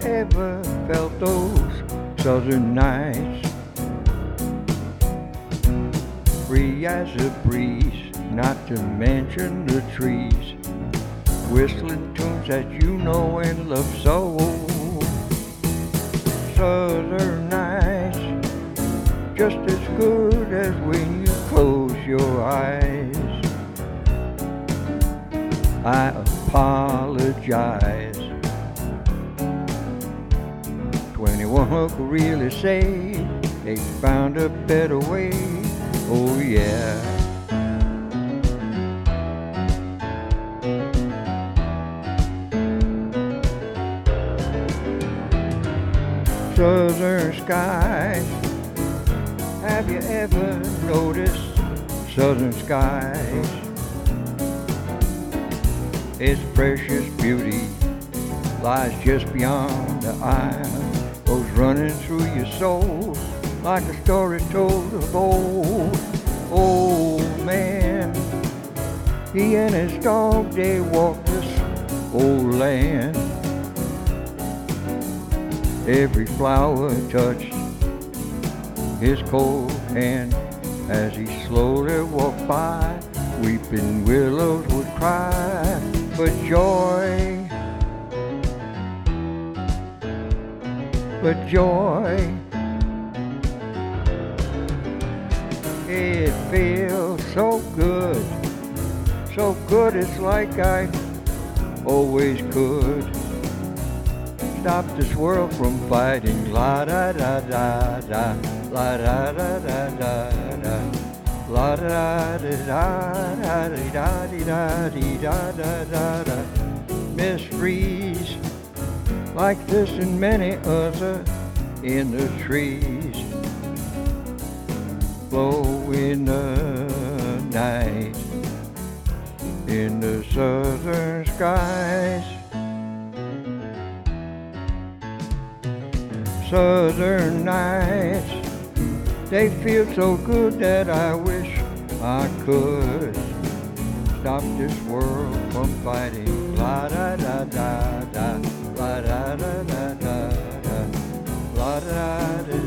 ever felt those southern nights? Free as a breeze, not to mention the trees, whistling tunes that you know and love so. Southern nights, just as good as when you close your eyes. I apologize. 21 could really say they found a better way. Oh yeah. Southern skies, have you ever noticed southern skies? Its precious beauty lies just beyond the eye, goes running through your soul like a story told of old. Old man, he and his dog, they walked this old land. Every flower touched his cold hand as he slowly walked by. Weeping willows would cry for joy, for joy. It feels so good it's like I always could stop this world from fighting. La da da da da, la da da da da da, la da da da da da da da da da da. Mysteries like this and many other in the trees, flow in the night, in the southern skies. Southern nights, they feel so good that I wish I could stop this world from fighting. La da da da da, la da da da da da, la da da.